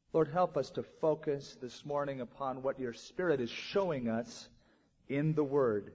Lord, help us to focus this morning upon what your Spirit is showing us in the Word.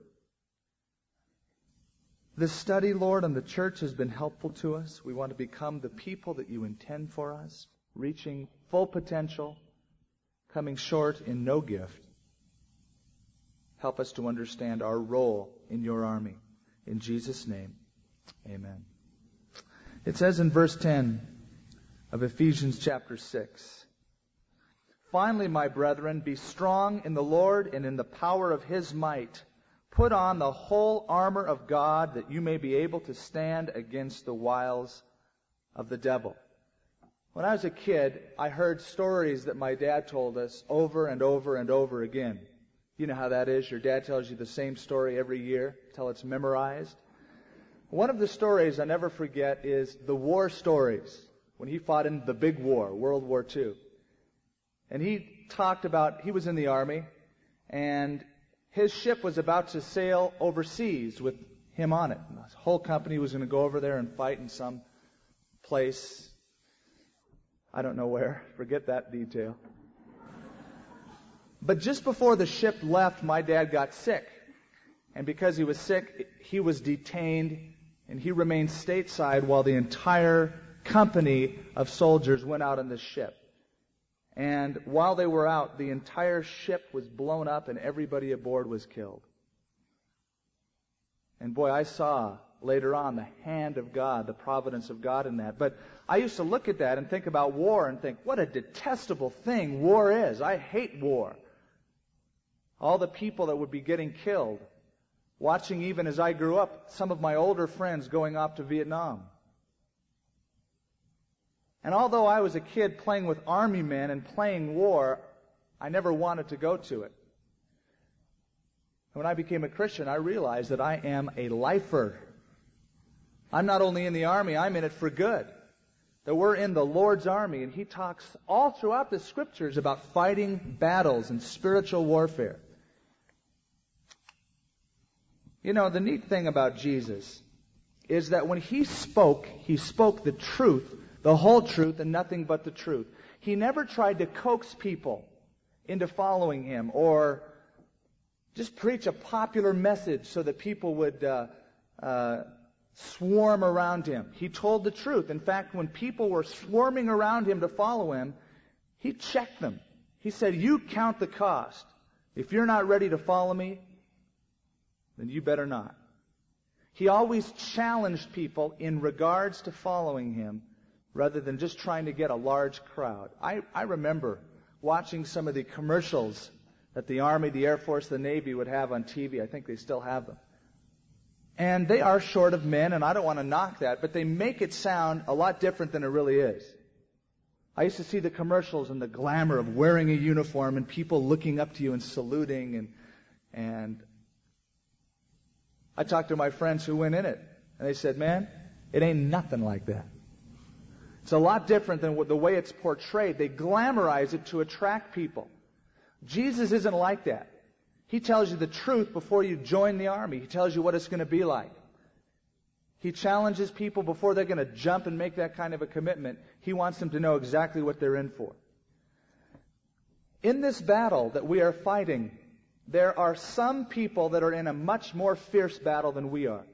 This study, Lord, on the church has been helpful to us. We want to become the people that you intend for us, reaching full potential, coming short in no gift. Help us to understand our role in your army. In Jesus' name, amen. It says in verse 10 of Ephesians chapter 6, "Finally, my brethren, be strong in the Lord and in the power of His might. Put on the whole armor of God that you may be able to stand against the wiles of the devil." When I was a kid, I heard stories that my dad told us over and over and over again. You know how that is. Your dad tells you the same story every year till it's memorized. One of the stories I never forget is the war stories, when he fought in the big war, World War II. And he talked about, he was in the army, and his ship was about to sail overseas with him on it. And the whole company was going to go over there and fight in some place. I don't know where. Forget that detail. But just before the ship left, my dad got sick. And because he was sick, he was detained, and he remained stateside while the entire company of soldiers went out on this ship. And while they were out, the entire ship was blown up and everybody aboard was killed. And boy, I saw later on the hand of God, the providence of God in that. But I used to look at that and think about war and think, what a detestable thing war is. I hate war. All the people that would be getting killed. Watching, even as I grew up, some of my older friends going off to Vietnam. And although I was a kid playing with army men and playing war, I never wanted to go to it. When I became a Christian, I realized that I am a lifer. I'm not only in the army, I'm in it for good. That we're in the Lord's army, and He talks all throughout the Scriptures about fighting battles and spiritual warfare. You know, the neat thing about Jesus is that when He spoke the truth, the whole truth, and nothing but the truth. He never tried to coax people into following Him or just preach a popular message so that people would swarm around Him. He told the truth. In fact, when people were swarming around Him to follow Him, He checked them. He said, "You count the cost. If you're not ready to follow me, then you better not." He always challenged people in regards to following Him, rather than just trying to get a large crowd. I remember watching some of the commercials that the Army, the Air Force, the Navy would have on TV. I think they still have them. And they are short of men, and I don't want to knock that, but they make it sound a lot different than it really is. I used to see the commercials and the glamour of wearing a uniform and people looking up to you and saluting, and I talked to my friends who went in it, and they said, "Man, it ain't nothing like that." It's a lot different than the way it's portrayed. They glamorize it to attract people. Jesus isn't like that. He tells you the truth before you join the army. He tells you what it's going to be like. He challenges people before they're going to jump and make that kind of a commitment. He wants them to know exactly what they're in for. In this battle that we are fighting, there are some people that are in a much more fierce battle than we are.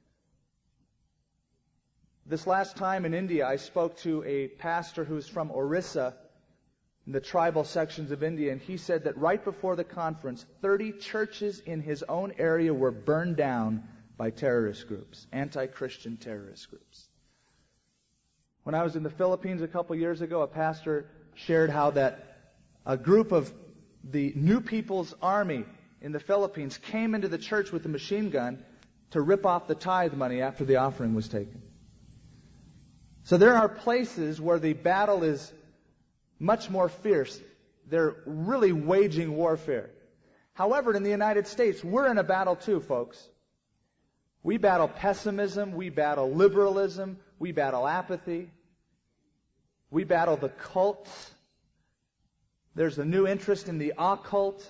This last time in India, I spoke to a pastor who's from Orissa, in the tribal sections of India, and he said that right before the conference, 30 churches in his own area were burned down by terrorist groups, anti-Christian terrorist groups. When I was in the Philippines a couple years ago, a pastor shared how that a group of the New People's Army in the Philippines came into the church with a machine gun to rip off the tithe money after the offering was taken. So there are places where the battle is much more fierce. They're really waging warfare. However, in the United States, we're in a battle too, folks. We battle pessimism, we battle liberalism, we battle apathy, we battle the cults. There's a new interest in the occult.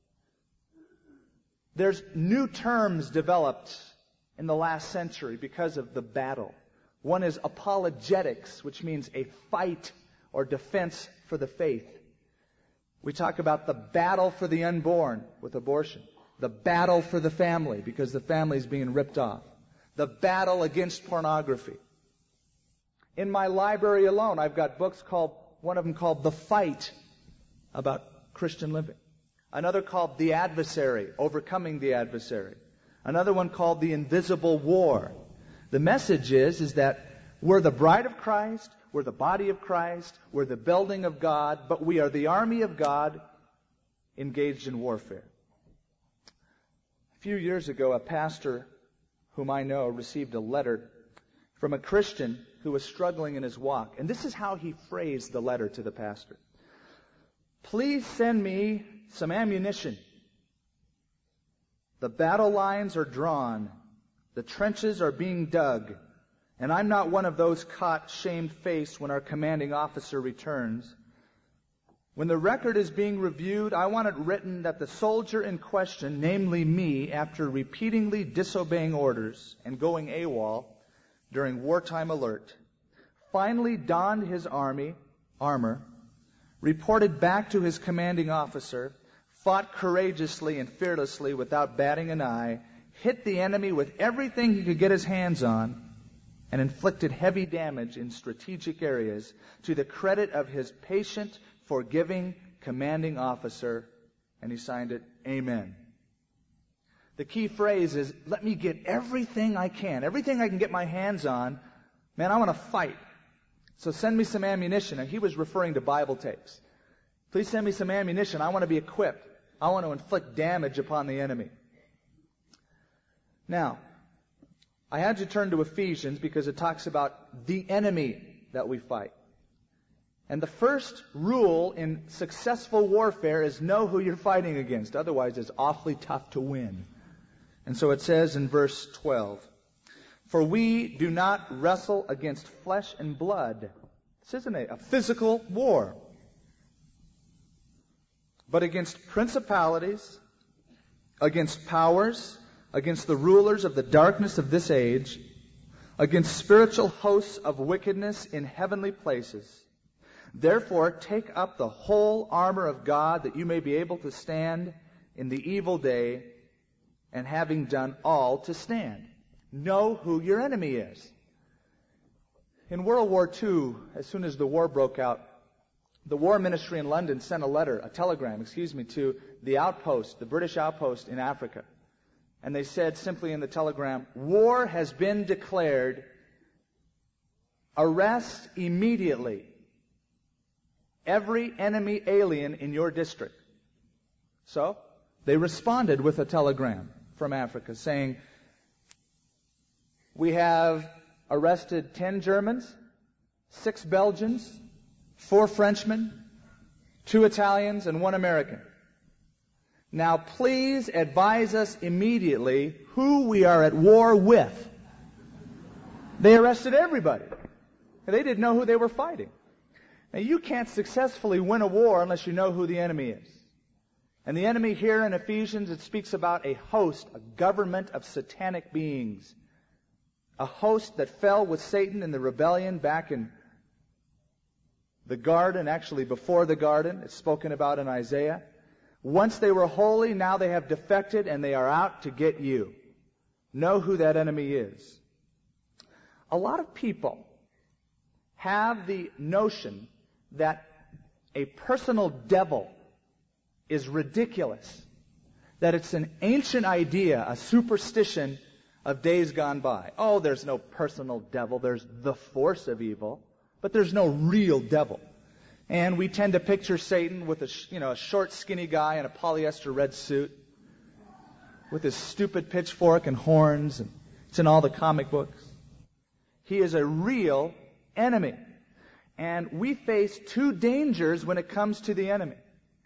There's new terms developed in the last century because of the battle. One is apologetics, which means a fight or defense for the faith. We talk about the battle for the unborn with abortion. The battle for the family because the family is being ripped off. The battle against pornography. In my library alone, I've got books one of them called The Fight, about Christian living. Another called The Adversary, Overcoming the Adversary. Another one called The Invisible War. The message is that we're the bride of Christ, we're the body of Christ, we're the building of God, but we are the army of God engaged in warfare. A few years ago, a pastor whom I know received a letter from a Christian who was struggling in his walk. And this is how he phrased the letter to the pastor. Please send me some ammunition. The battle lines are drawn. The trenches are being dug. And I'm not one of those caught shame-faced when our commanding officer returns. When the record is being reviewed, I want it written that the soldier in question, namely me, after repeatedly disobeying orders and going AWOL during wartime alert, finally donned his armor, reported back to his commanding officer, fought courageously and fearlessly without batting an eye, hit the enemy with everything he could get his hands on, and inflicted heavy damage in strategic areas to the credit of his patient, forgiving commanding officer, and he signed it, Amen. The key phrase is, let me get everything I can get my hands on. Man, I want to fight. So send me some ammunition. And he was referring to Bible tapes. Please send me some ammunition. I want to be equipped. I want to inflict damage upon the enemy. Now, I had to turn to Ephesians because it talks about the enemy that we fight. And the first rule in successful warfare is know who you're fighting against. Otherwise, it's awfully tough to win. And so it says in verse 12, for we do not wrestle against flesh and blood. This isn't a physical war. But against principalities, against powers, against the rulers of the darkness of this age, against spiritual hosts of wickedness in heavenly places. Therefore, take up the whole armor of God that you may be able to stand in the evil day, and having done all to stand. Know who your enemy is. In World War II, as soon as the war broke out, the War Ministry in London sent a telegram, to the outpost, the British outpost in Africa. And they said simply in the telegram, war has been declared. Arrest immediately every enemy alien in your district. So, they responded with a telegram from Africa saying, we have arrested 10 Germans, 6 Belgians, 4 Frenchmen, 2 Italians, and 1 American. Now please advise us immediately who we are at war with. They arrested everybody. They didn't know who they were fighting. Now you can't successfully win a war unless you know who the enemy is. And the enemy here in Ephesians, it speaks about a host, a government of satanic beings. A host that fell with Satan in the rebellion back in the garden, actually before the garden. It's spoken about in Isaiah. Once they were holy, now they have defected and they are out to get you. Know who that enemy is. A lot of people have the notion that a personal devil is ridiculous. That it's an ancient idea, a superstition of days gone by. Oh, there's no personal devil. There's the force of evil. But there's no real devil. And we tend to picture Satan with a short, skinny guy in a polyester red suit with his stupid pitchfork and horns. And it's in all the comic books. He is a real enemy. And we face 2 dangers when it comes to the enemy.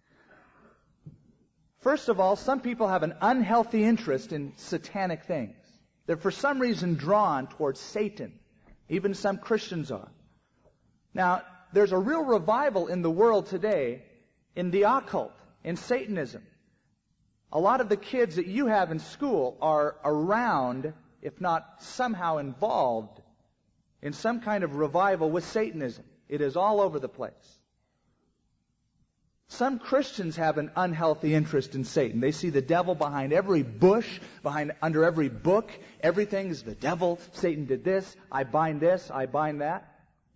First of all, some people have an unhealthy interest in satanic things. They're for some reason drawn towards Satan. Even some Christians are. Now, there's a real revival in the world today in the occult, in Satanism. A lot of the kids that you have in school are around, if not somehow involved, in some kind of revival with Satanism. It is all over the place. Some Christians have an unhealthy interest in Satan. They see the devil behind every bush, under every book. Everything is the devil. Satan did this. I bind that.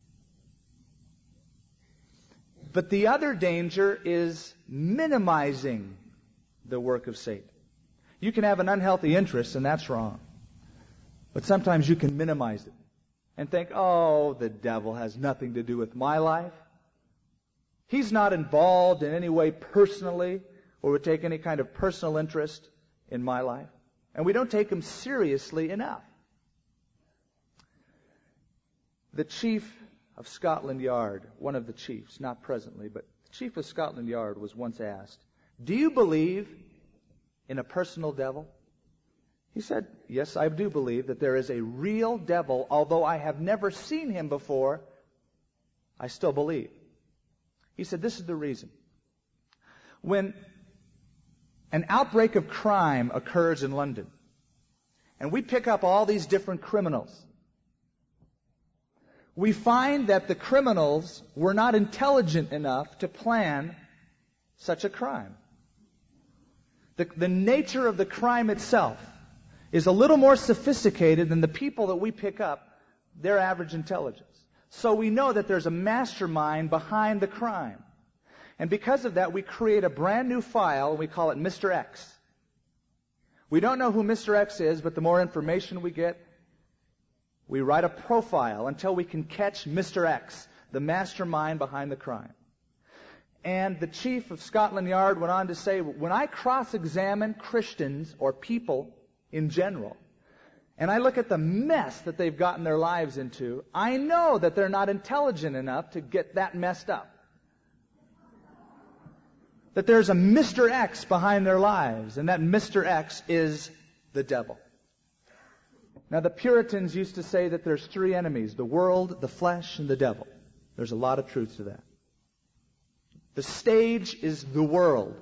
But the other danger is minimizing the work of Satan. You can have an unhealthy interest, and that's wrong. But sometimes you can minimize it and think, oh, the devil has nothing to do with my life. He's not involved in any way personally or would take any kind of personal interest in my life. And we don't take him seriously enough. The chief of Scotland Yard, one of the chiefs, not presently, but the chief of Scotland Yard was once asked, do you believe in a personal devil? He said, yes, I do believe that there is a real devil. Although I have never seen him before, I still believe. He said, this is the reason. When an outbreak of crime occurs in London, and we pick up all these different criminals, we find that the criminals were not intelligent enough to plan such a crime. The nature of the crime itself is a little more sophisticated than the people that we pick up, their average intelligence. So we know that there's a mastermind behind the crime. And because of that, we create a brand new file, and we call it Mr. X. We don't know who Mr. X is, but the more information we get, we write a profile until we can catch Mr. X, the mastermind behind the crime. And the chief of Scotland Yard went on to say, when I cross-examine Christians or people in general, and I look at the mess that they've gotten their lives into, I know that they're not intelligent enough to get that messed up. That there's a Mr. X behind their lives, and that Mr. X is the devil. Now, the Puritans used to say that there's three enemies: the world, the flesh, and the devil. There's a lot of truth to that. The stage is the world.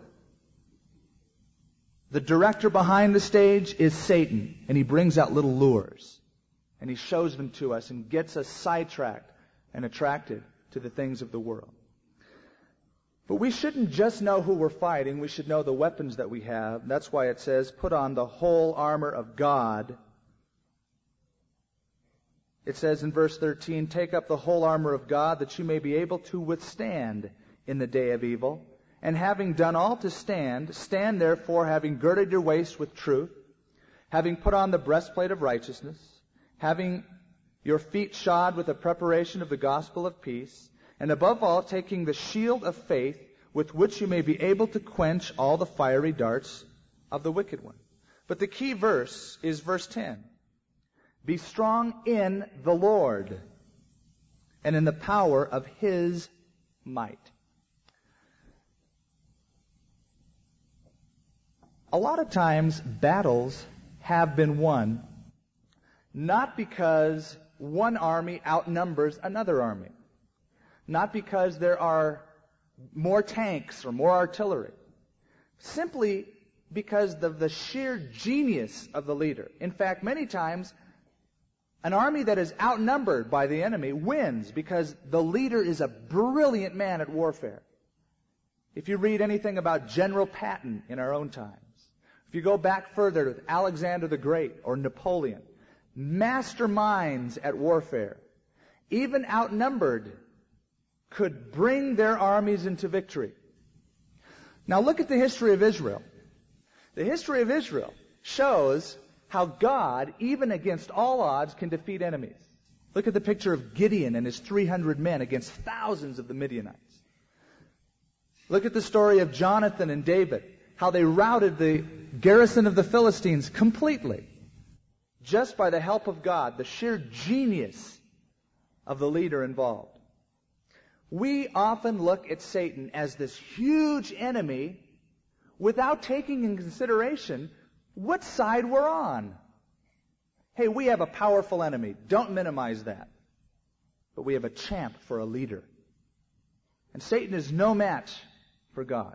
The director behind the stage is Satan, and he brings out little lures, and he shows them to us and gets us sidetracked and attracted to the things of the world. But we shouldn't just know who we're fighting. We should know the weapons that we have. That's why it says, put on the whole armor of God. It says in verse 13, take up the whole armor of God that you may be able to withstand in the day of evil. And having done all to stand, stand therefore, having girded your waist with truth, having put on the breastplate of righteousness, having your feet shod with the preparation of the gospel of peace, and above all, taking the shield of faith, with which you may be able to quench all the fiery darts of the wicked one. But the key verse is verse 10. Be strong in the Lord and in the power of His might. A lot of times, battles have been won not because one army outnumbers another army, not because there are more tanks or more artillery, simply because of the sheer genius of the leader. In fact, many times, an army that is outnumbered by the enemy wins because the leader is a brilliant man at warfare. If you read anything about General Patton in our own times, if you go back further with Alexander the Great or Napoleon, masterminds at warfare, even outnumbered, could bring their armies into victory. Now look at the history of Israel. The history of Israel shows how God, even against all odds, can defeat enemies. Look at the picture of Gideon and his 300 men against thousands of the Midianites. Look at the story of Jonathan and David, how they routed the garrison of the Philistines completely, just by the help of God, the sheer genius of the leader involved. We often look at Satan as this huge enemy without taking in consideration what side we're on. Hey, we have a powerful enemy. Don't minimize that. But we have a champ for a leader. And Satan is no match for God.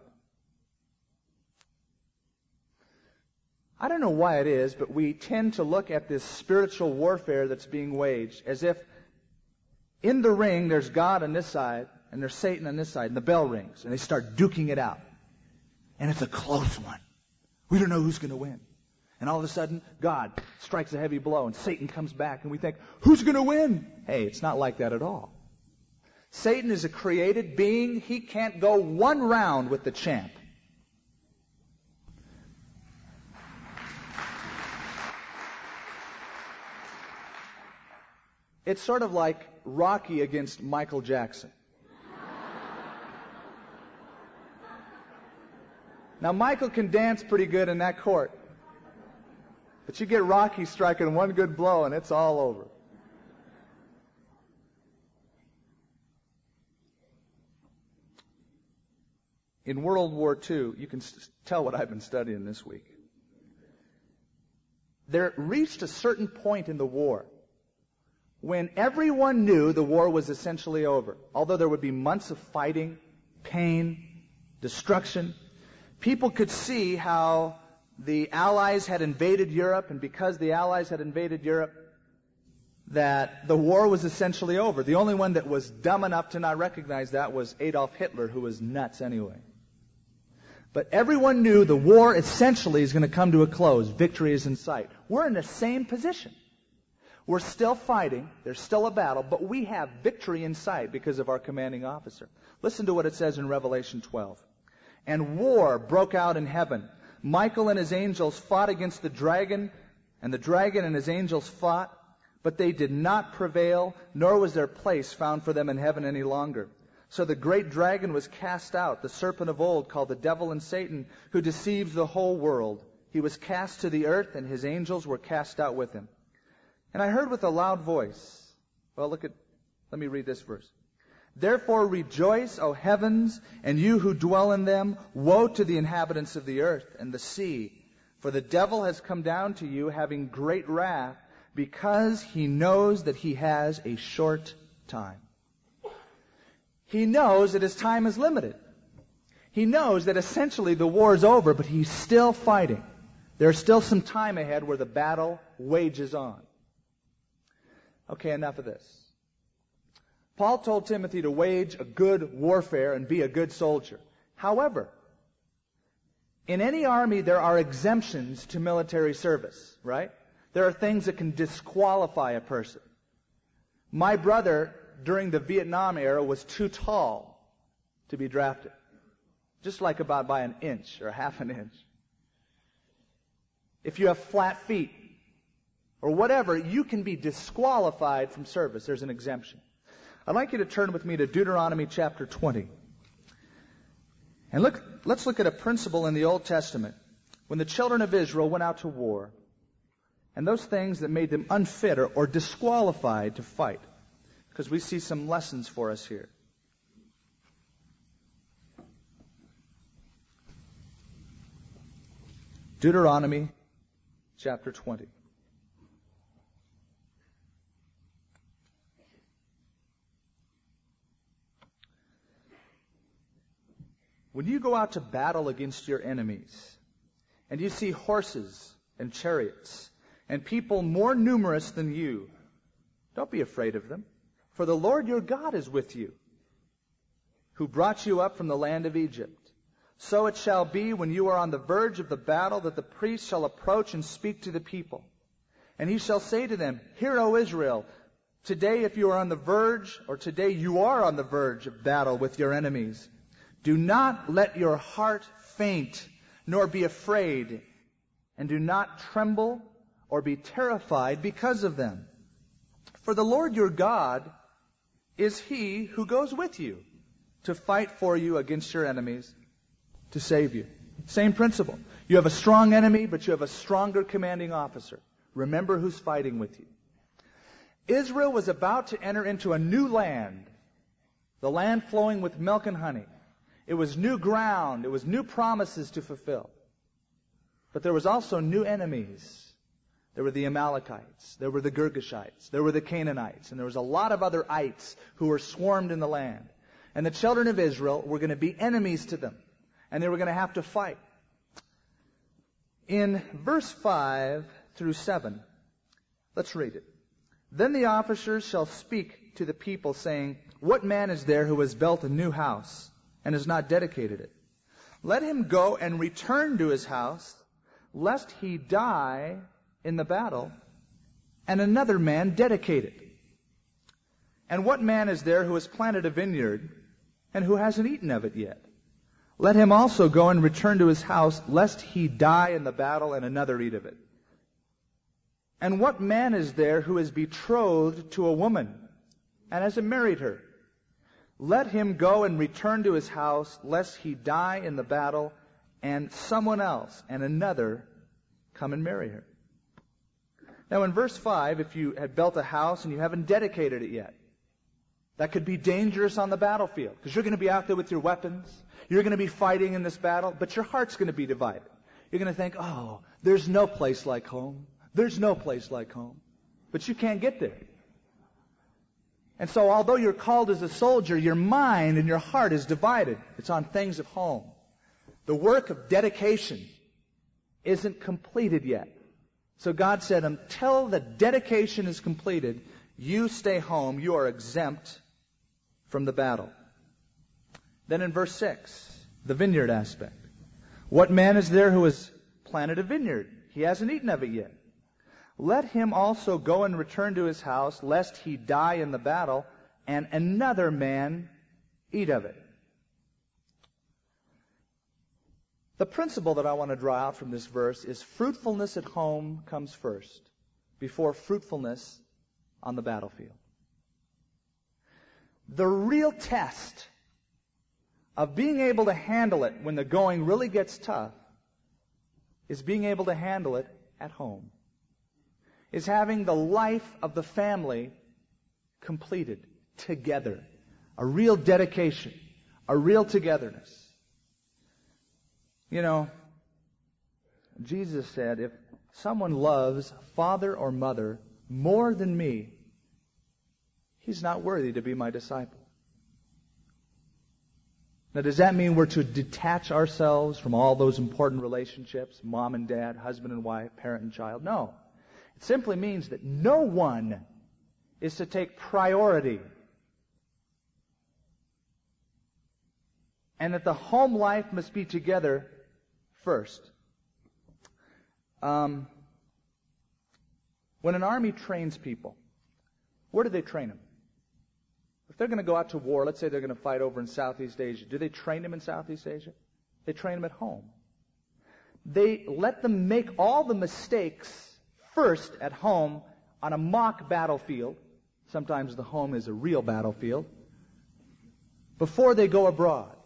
I don't know why it is, but we tend to look at this spiritual warfare that's being waged as if in the ring there's God on this side and there's Satan on this side, and the bell rings, and they start duking it out. And it's a close one. We don't know who's going to win. And all of a sudden, God strikes a heavy blow, and Satan comes back, and we think, who's going to win? Hey, it's not like that at all. Satan is a created being. He can't go one round with the champ. It's sort of like Rocky against Michael Jackson. Now, Michael can dance pretty good in that court. But you get Rocky striking one good blow, and it's all over. In World War II, you can tell what I've been studying this week. There reached a certain point in the war when everyone knew the war was essentially over. Although there would be months of fighting, pain, destruction, people could see how the Allies had invaded Europe, and because the Allies had invaded Europe, that the war was essentially over. The only one that was dumb enough to not recognize that was Adolf Hitler, who was nuts anyway. But everyone knew the war essentially is going to come to a close. Victory is in sight. We're in the same position. We're still fighting. There's still a battle, but we have victory in sight because of our commanding officer. Listen to what it says in Revelation 12. And war broke out in heaven. Michael and his angels fought against the dragon, and the dragon and his angels fought, but they did not prevail, nor was their place found for them in heaven any longer. So the great dragon was cast out, the serpent of old, called the devil and Satan, who deceives the whole world. He was cast to the earth, and his angels were cast out with him. And I heard with a loud voice, let me read this verse. Therefore rejoice, O heavens, and you who dwell in them. Woe to the inhabitants of the earth and the sea, for the devil has come down to you, having great wrath, because he knows that he has a short time. He knows that his time is limited. He knows that essentially the war is over, but he's still fighting. There's still some time ahead where the battle wages on. Okay, enough of this. Paul told Timothy to wage a good warfare and be a good soldier. However, in any army there are exemptions to military service, right? There are things that can disqualify a person. My brother, during the Vietnam era, was too tall to be drafted. Just like about by an inch or half an inch. If you have flat feet or whatever, you can be disqualified from service. There's an exemption. I'd like you to turn with me to Deuteronomy chapter 20. And let's look at a principle in the Old Testament. When the children of Israel went out to war, and those things that made them unfit or disqualified to fight. Because we see some lessons for us here. Deuteronomy chapter 20. When you go out to battle against your enemies, and you see horses and chariots, and people more numerous than you, don't be afraid of them, for the Lord your God is with you, who brought you up from the land of Egypt. So it shall be when you are on the verge of the battle that the priest shall approach and speak to the people. And he shall say to them, Hear, O Israel, today if you are on the verge, or today you are on the verge of battle with your enemies, do not let your heart faint, nor be afraid, and do not tremble or be terrified because of them. For the Lord your God is He who goes with you to fight for you against your enemies, to save you. Same principle. You have a strong enemy, but you have a stronger commanding officer. Remember who's fighting with you. Israel was about to enter into a new land, the land flowing with milk and honey. It was new ground. It was new promises to fulfill. But there was also new enemies. There were the Amalekites. There were the Girgashites. There were the Canaanites. And there was a lot of other ites who were swarmed in the land. And the children of Israel were going to be enemies to them. And they were going to have to fight. In verse 5 through 7, let's read it. Then the officers shall speak to the people, saying, what man is there who has built a new house and has not dedicated it? Let him go and return to his house, lest he die in the battle, and another man dedicate it. And what man is there who has planted a vineyard and who hasn't eaten of it yet? Let him also go and return to his house, lest he die in the battle and another eat of it. And what man is there who is betrothed to a woman and hasn't married her? Let him go and return to his house, lest he die in the battle and someone else and another come and marry her. Now in verse 5, if you had built a house and you haven't dedicated it yet, that could be dangerous on the battlefield, because you're going to be out there with your weapons. You're going to be fighting in this battle, but your heart's going to be divided. You're going to think, oh, there's no place like home. There's no place like home. But you can't get there. And so although you're called as a soldier, your mind and your heart is divided. It's on things of home. The work of dedication isn't completed yet. So God said, until the dedication is completed, you stay home. You are exempt from the battle. Then in verse 6, the vineyard aspect. What man is there who has planted a vineyard? He hasn't eaten of it yet. Let him also go and return to his house, lest he die in the battle, and another man eat of it. The principle that I want to draw out from this verse is fruitfulness at home comes first, before fruitfulness on the battlefield. The real test of being able to handle it when the going really gets tough is being able to handle it at home. Is having the life of the family completed together. A real dedication. A real togetherness. You know, Jesus said, if someone loves father or mother more than me, he's not worthy to be my disciple. Now, does that mean we're to detach ourselves from all those important relationships, mom and dad, husband and wife, parent and child? No. It simply means that no one is to take priority. And that the home life must be together first. When an army trains people, where do they train them? If they're going to go out to war, let's say they're going to fight over in Southeast Asia, do they train them in Southeast Asia? They train them at home. They let them make all the mistakes first at home on a mock battlefield. Sometimes the home is a real battlefield. Before they go abroad.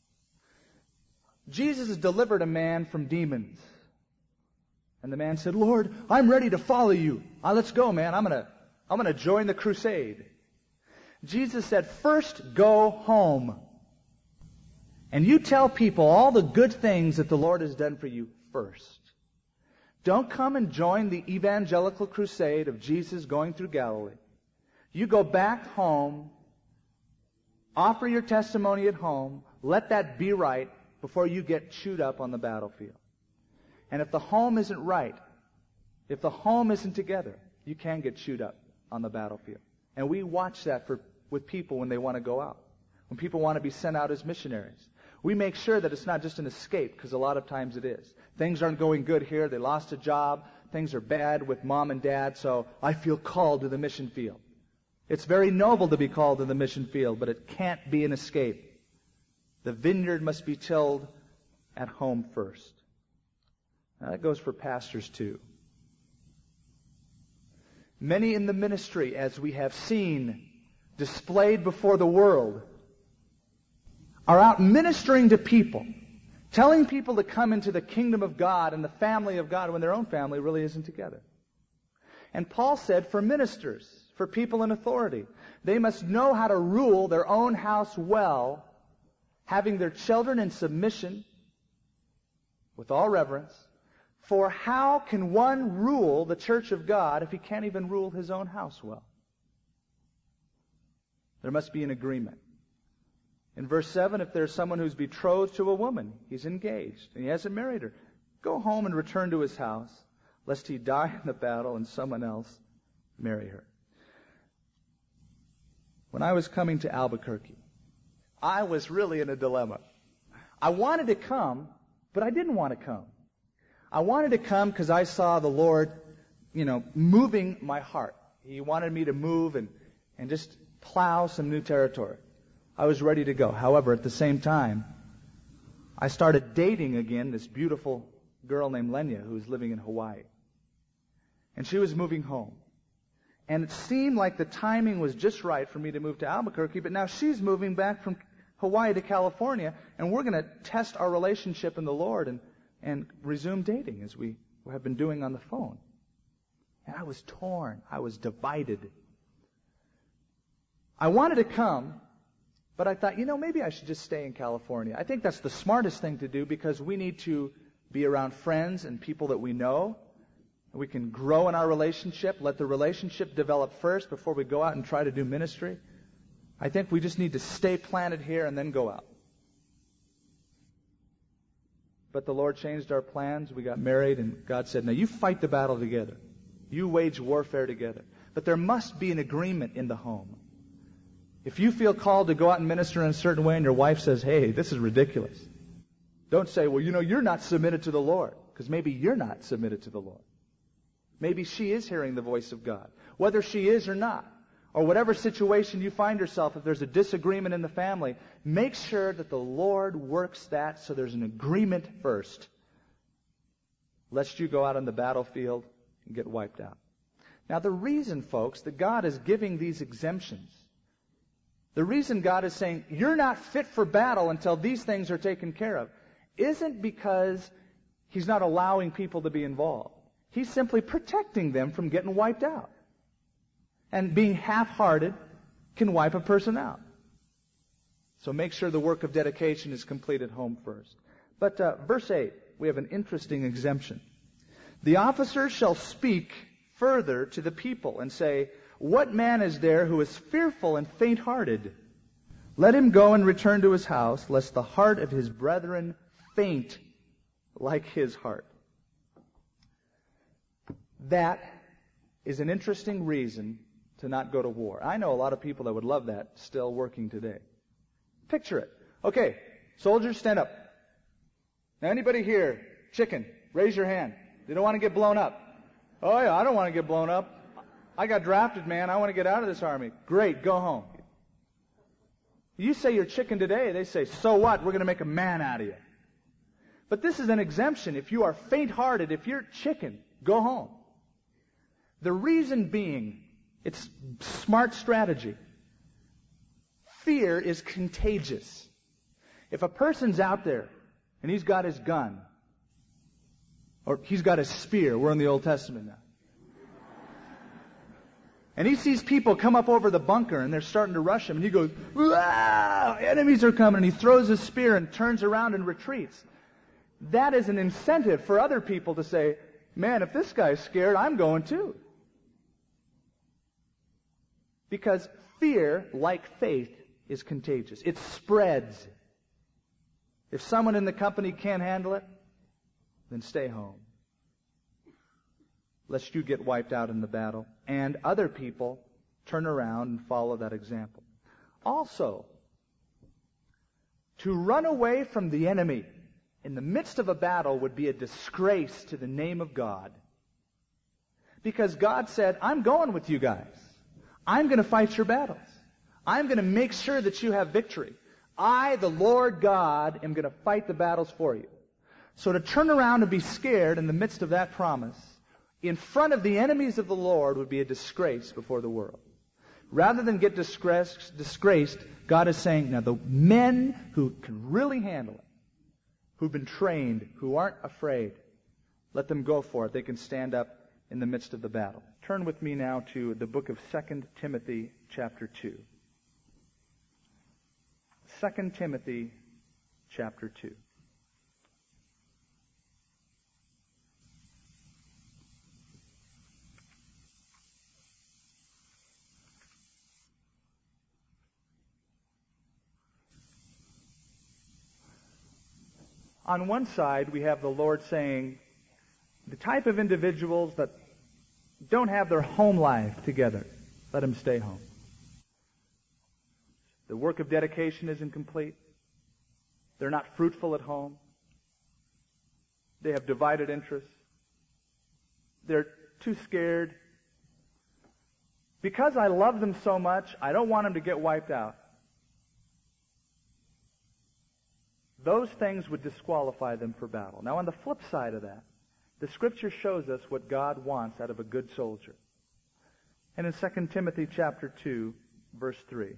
Jesus has delivered a man from demons. And the man said, Lord, I'm ready to follow you. Let's go, man. I'm going to join the crusade. Jesus said, first go home. And you tell people all the good things that the Lord has done for you first. Don't come and join the evangelical crusade of Jesus going through Galilee. You go back home, offer your testimony at home, let that be right before you get chewed up on the battlefield. And if the home isn't right, if the home isn't together, you can get chewed up on the battlefield. And we watch that with people when they want to go out. When people want to be sent out as missionaries. We make sure that it's not just an escape, because a lot of times it is. Things aren't going good here. They lost a job. Things are bad with mom and dad, so I feel called to the mission field. It's very noble to be called to the mission field, but it can't be an escape. The vineyard must be tilled at home first. Now, that goes for pastors too. Many in the ministry, as we have seen displayed before the world, are out ministering to people, telling people to come into the kingdom of God and the family of God when their own family really isn't together. And Paul said for ministers, for people in authority, they must know how to rule their own house well, having their children in submission with all reverence. For how can one rule the church of God if he can't even rule his own house well? There must be an agreement. In verse 7, if there's someone who's betrothed to a woman, he's engaged, and he hasn't married her, go home and return to his house, lest he die in the battle and someone else marry her. when I was coming to Albuquerque, I was really in a dilemma. I wanted to come, but I didn't want to come. I wanted to come because I saw the Lord, moving my heart. He wanted me to move and just plow some new territory. I was ready to go. However, at the same time, I started dating again this beautiful girl named Lenya who was living in Hawaii. And she was moving home. And it seemed like the timing was just right for me to move to Albuquerque, but now she's moving back from Hawaii to California, and we're going to test our relationship in the Lord and resume dating as we have been doing on the phone. And I was torn. I was divided. I wanted to come, but I thought, maybe I should just stay in California. I think that's the smartest thing to do because we need to be around friends and people that we know. We can grow in our relationship, let the relationship develop first before we go out and try to do ministry. I think we just need to stay planted here and then go out. But the Lord changed our plans. We got married, and God said, now you fight the battle together. You wage warfare together. But there must be an agreement in the home. If you feel called to go out and minister in a certain way and your wife says, hey, this is ridiculous, don't say, well, you're not submitted to the Lord, because maybe you're not submitted to the Lord. Maybe she is hearing the voice of God. Whether she is or not, or whatever situation you find yourself, if there's a disagreement in the family, make sure that the Lord works that so there's an agreement first, lest you go out on the battlefield and get wiped out. Now, the reason, folks, that God is giving these exemptions, the reason God is saying, you're not fit for battle until these things are taken care of, isn't because He's not allowing people to be involved. He's simply protecting them from getting wiped out. And being half-hearted can wipe a person out. So make sure the work of dedication is complete at home first. But verse 8, we have an interesting exemption. The officers shall speak further to the people and say, what man is there who is fearful and faint-hearted? Let him go and return to his house, lest the heart of his brethren faint like his heart. That is an interesting reason to not go to war. I know a lot of people that would love that still working today. Picture it. Okay, soldiers, stand up. Now anybody here, chicken, raise your hand. They don't want to get blown up. Oh yeah, I don't want to get blown up. I got drafted, man. I want to get out of this army. Great, go home. You say you're chicken today, they say, so what? We're going to make a man out of you. But this is an exemption. If you are faint-hearted, if you're chicken, go home. The reason being, it's smart strategy. Fear is contagious. If a person's out there and he's got his gun, or he's got his spear, we're in the Old Testament now, and he sees people come up over the bunker and they're starting to rush him, and he goes, "Wow, enemies are coming," and he throws his spear and turns around and retreats. That is an incentive for other people to say, man, if this guy's scared, I'm going too. Because fear, like faith, is contagious. It spreads. If someone in the company can't handle it, then stay home, lest you get wiped out in the battle, and other people turn around and follow that example. Also, to run away from the enemy in the midst of a battle would be a disgrace to the name of God. Because God said, I'm going with you guys. I'm going to fight your battles. I'm going to make sure that you have victory. I, the Lord God, am going to fight the battles for you. So to turn around and be scared in the midst of that promise, in front of the enemies of the Lord, would be a disgrace before the world. Rather than get disgraced, God is saying, now the men who can really handle it, who've been trained, who aren't afraid, let them go for it. They can stand up in the midst of the battle. Turn with me now to the book of 2 Timothy chapter 2. 2 Timothy chapter 2. On one side, we have the Lord saying, the type of individuals that don't have their home life together, let them stay home. The work of dedication isn't complete. They're not fruitful at home. They have divided interests. They're too scared. Because I love them so much, I don't want them to get wiped out. Those things would disqualify them for battle. Now, on the flip side of that, the Scripture shows us what God wants out of a good soldier. And in 2 Timothy chapter 2, verse 3,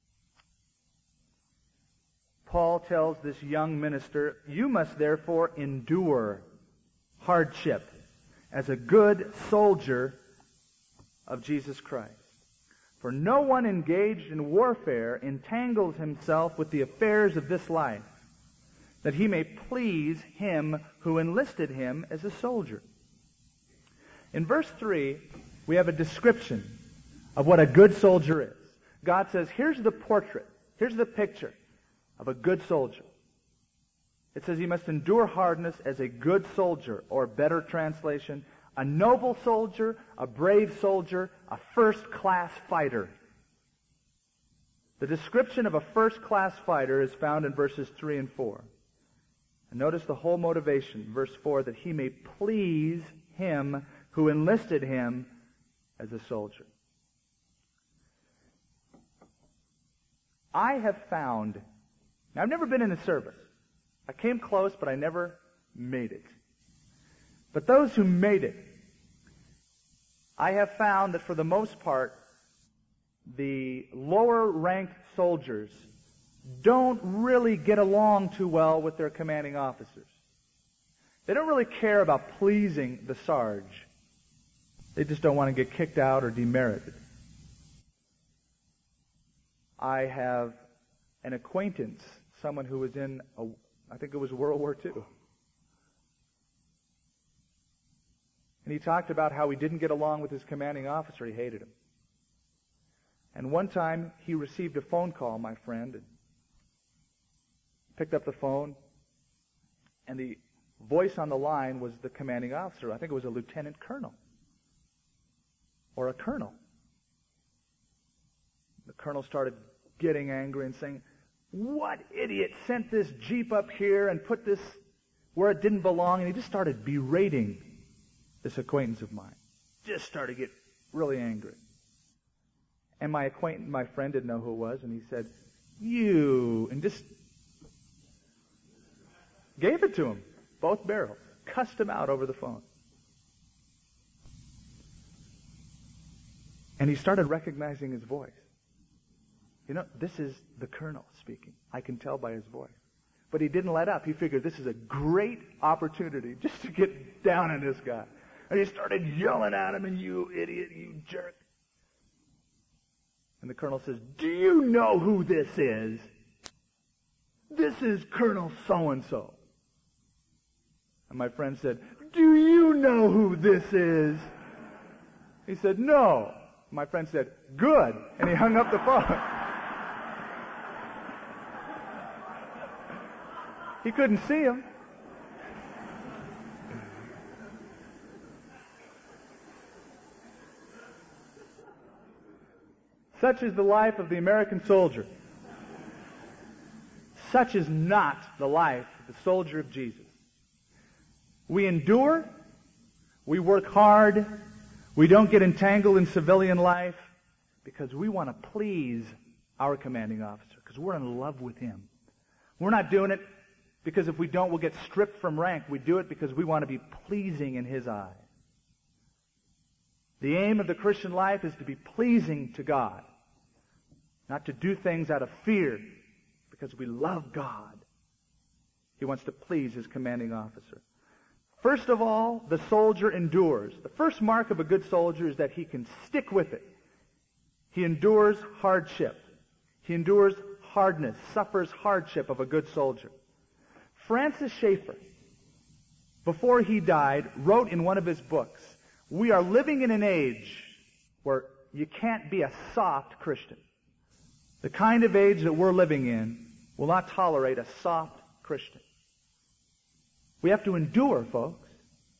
Paul tells this young minister, "You must therefore endure hardship as a good soldier of Jesus Christ. For no one engaged in warfare entangles himself with the affairs of this life, that he may please him who enlisted him as a soldier." In verse 3, we have a description of what a good soldier is. God says, here's the portrait, here's the picture of a good soldier. It says he must endure hardness as a good soldier, or better translation, a noble soldier, a brave soldier, a first-class fighter. The description of a first-class fighter is found in verses 3 and 4. And notice the whole motivation, verse 4, that he may please him who enlisted him as a soldier. I have found, now I've never been in the service. I came close, but I never made it. But those who made it, I have found that for the most part, the lower-ranked soldiers don't really get along too well with their commanding officers. They don't really care about pleasing the sarge. They just don't want to get kicked out or demerited. I have an acquaintance, someone who was in, I think it was World War II. And he talked about how he didn't get along with his commanding officer. He hated him. And one time he received a phone call, my friend, and picked up the phone, and the voice on the line was the commanding officer. I think it was a lieutenant colonel or a colonel. The colonel started getting angry and saying, "What idiot sent this Jeep up here and put this where it didn't belong?" And he just started berating this acquaintance of mine. Just started to get really angry. And my friend didn't know who it was, and he said, "You," and just gave it to him, both barrels, cussed him out over the phone. And he started recognizing his voice. You know, this is the colonel speaking. I can tell by his voice. But he didn't let up. He figured this is a great opportunity just to get down on this guy. And he started yelling at him, "And you idiot, you jerk." And the colonel says, "Do you know who this is? This is Colonel so-and-so." And my friend said, "Do you know who this is?" He said, "No." My friend said, "Good." And he hung up the phone. He couldn't see him. Such is the life of the American soldier. Such is not the life of the soldier of Jesus. We endure, we work hard, we don't get entangled in civilian life because we want to please our commanding officer, because we're in love with him. We're not doing it because if we don't, we'll get stripped from rank. We do it because we want to be pleasing in his eyes. The aim of the Christian life is to be pleasing to God, not to do things out of fear, because we love God. He wants to please his commanding officer. First of all, the soldier endures. The first mark of a good soldier is that he can stick with it. He endures hardship. He endures hardness, suffers hardship of a good soldier. Francis Schaeffer, before he died, wrote in one of his books, "We are living in an age where you can't be a soft Christian. The kind of age that we're living in will not tolerate a soft Christian." We have to endure, folks.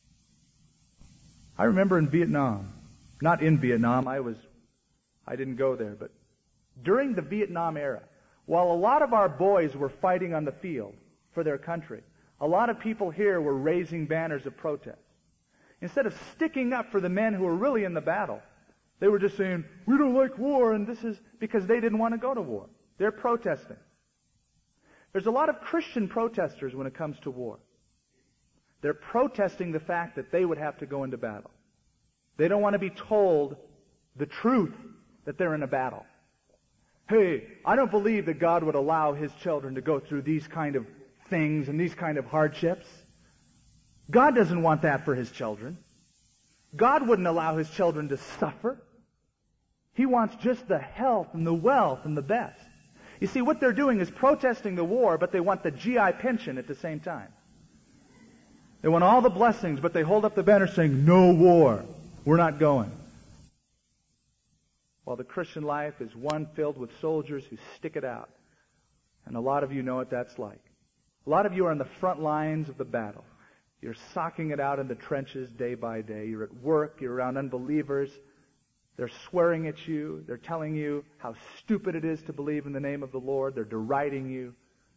I remember in Vietnam, not in Vietnam, I didn't go there, but during the Vietnam era, While a lot of our boys were fighting on the field for their country, a lot of people here were raising banners of protest. Instead of sticking up for the men who were really in the battle, they were just saying, we don't like war, and this is because they didn't want to go to war. They're protesting. There's a lot of Christian protesters when it comes to war. They're protesting the fact that they would have to go into battle. They don't want to be told the truth that they're in a battle. Hey, I don't believe that God would allow His children to go through these kind of things and these kind of hardships. God doesn't want that for His children. God wouldn't allow His children to suffer. He wants just the health and the wealth and the best. You see, what they're doing is protesting the war, but they want the GI pension at the same time. They want all the blessings, but they hold up the banner saying, no war. We're not going. While the Christian life is one filled with soldiers who stick it out. And a lot of you know what that's like. A lot of you are on the front lines of the battle. You're socking it out in the trenches day by day. You're at work. You're around unbelievers. They're swearing at you. They're telling you how stupid it is to believe in the name of the Lord. They're deriding you.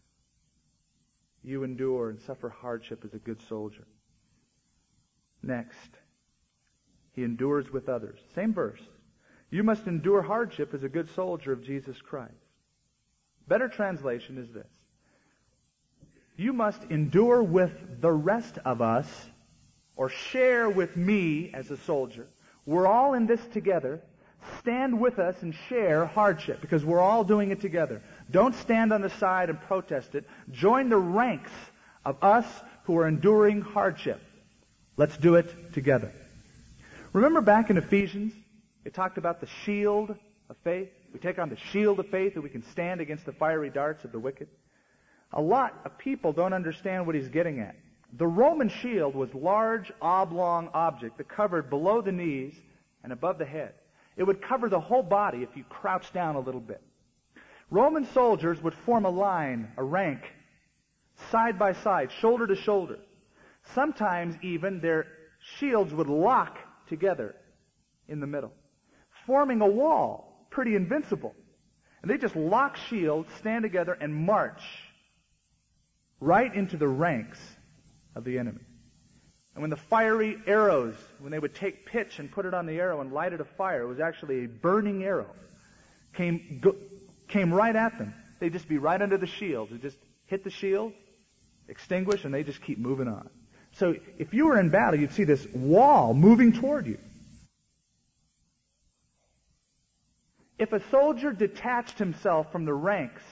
You endure and suffer hardship as a good soldier. Next, he endures with others. Same verse. You must endure hardship as a good soldier of Jesus Christ. Better translation is this. You must endure with the rest of us, or share with me as a soldier. We're all in this together. Stand with us and share hardship, because we're all doing it together. Don't stand on the side and protest it. Join the ranks of us who are enduring hardship. Let's do it together. Remember back in Ephesians, it talked about the shield of faith. We take on the shield of faith that we can stand against the fiery darts of the wicked. A lot of people don't understand what he's getting at. The Roman shield was a large, oblong object that covered below the knees and above the head. It would cover the whole body if you crouched down a little bit. Roman soldiers would form a line, a rank, side by side, shoulder to shoulder. Sometimes even their shields would lock together in the middle, forming a wall, pretty invincible. And they just lock shields, stand together, and march right into the ranks of the enemy. And when the fiery arrows, when they would take pitch and put it on the arrow and light it afire, it was actually a burning arrow, came right at them. They'd just be right under the shield. They'd just hit the shield, extinguish, and they just keep moving on. So if you were in battle, you'd see this wall moving toward you. If a soldier detached himself from the ranks,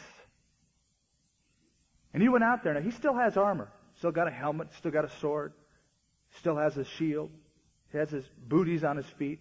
and he went out there, now he still has armor, still got a helmet, still got a sword, still has his shield, he has his booties on his feet.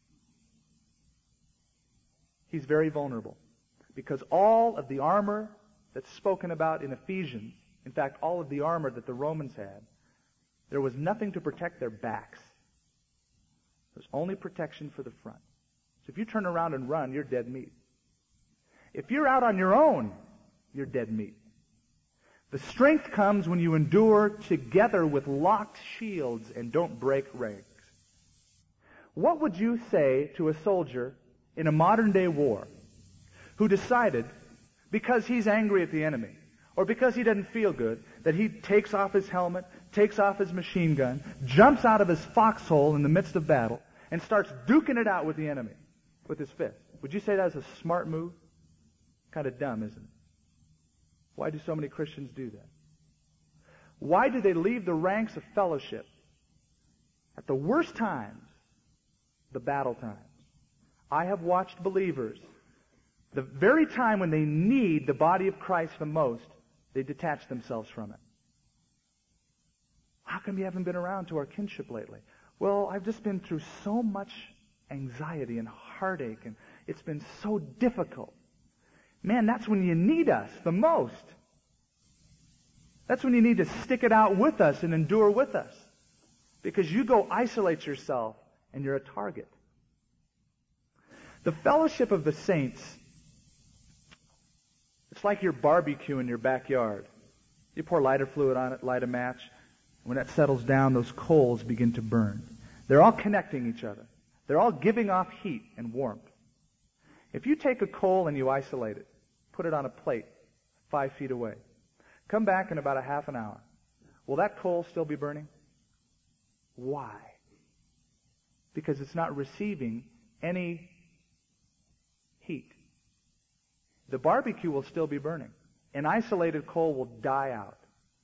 He's very vulnerable, because all of the armor that's spoken about in Ephesians, in fact, all of the armor that the Romans had, there was nothing to protect their backs. There's only protection for the front. So if you turn around and run, you're dead meat. If you're out on your own, you're dead meat. The strength comes when you endure together with locked shields and don't break ranks. What would you say to a soldier in a modern day war who decided, because he's angry at the enemy, or because he doesn't feel good, that he takes off his helmet, takes off his machine gun, jumps out of his foxhole in the midst of battle, and starts duking it out with the enemy with his fist? Would you say that's a smart move? Kind of dumb, isn't it? Why do so many Christians do that? Why do they leave the ranks of fellowship at the worst times, the battle times? I have watched believers, the very time when they need the body of Christ the most, they detach themselves from it. How come you haven't been around to our kinship lately? Well, I've just been through so much anxiety and heartache, and it's been so difficult. Man, that's when you need us the most. That's when you need to stick it out with us and endure with us. Because you go isolate yourself and you're a target. The fellowship of the saints, it's like your barbecue in your backyard. You pour lighter fluid on it, light a match. When that settles down, those coals begin to burn. They're all connecting each other. They're all giving off heat and warmth. If you take a coal and you isolate it, Put it on a plate 5 feet away. Come back in about a half an hour. Will that coal still be burning? Why? Because it's not receiving any heat. The barbecue will still be burning. An isolated coal will die out.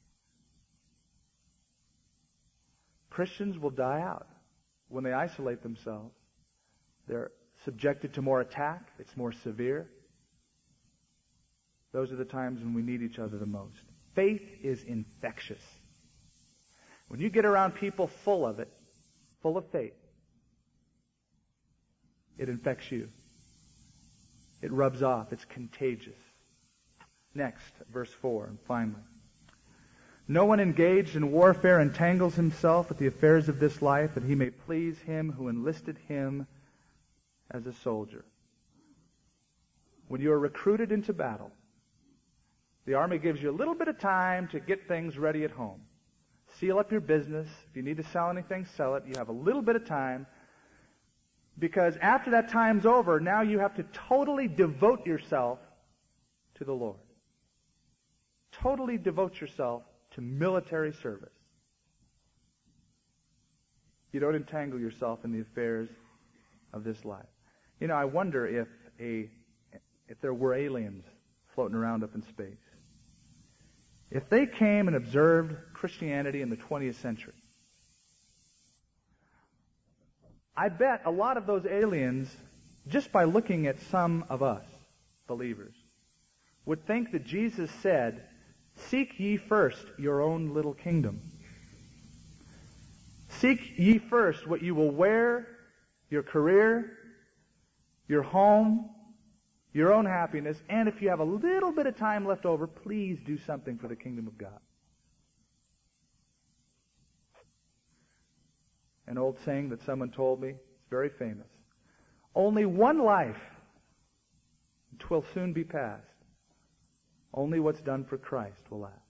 Christians will die out when they isolate themselves. They're subjected to more attack. It's more severe. Those are the times when we need each other the most. Faith is infectious. When you get around people full of it, full of faith, it infects you. It rubs off. It's contagious. Next, verse 4, and finally. No one engaged in warfare entangles himself with the affairs of this life, that he may please him who enlisted him as a soldier. When you are recruited into battle, the army gives you a little bit of time to get things ready at home. Seal up your business. If you need to sell anything, sell it. You have a little bit of time. Because after that time's over, now you have to totally devote yourself to the Lord. Totally devote yourself to military service. You don't entangle yourself in the affairs of this life. You know, I wonder if there were aliens floating around up in space. If they came and observed Christianity in the 20th century, I bet a lot of those aliens, just by looking at some of us, believers, would think that Jesus said, "Seek ye first your own little kingdom. Seek ye first what you will wear, your career, your home, your own happiness, and if you have a little bit of time left over, please do something for the kingdom of God." An old saying that someone told me, it's very famous. Only one life, 'twill soon be past. Only what's done for Christ will last.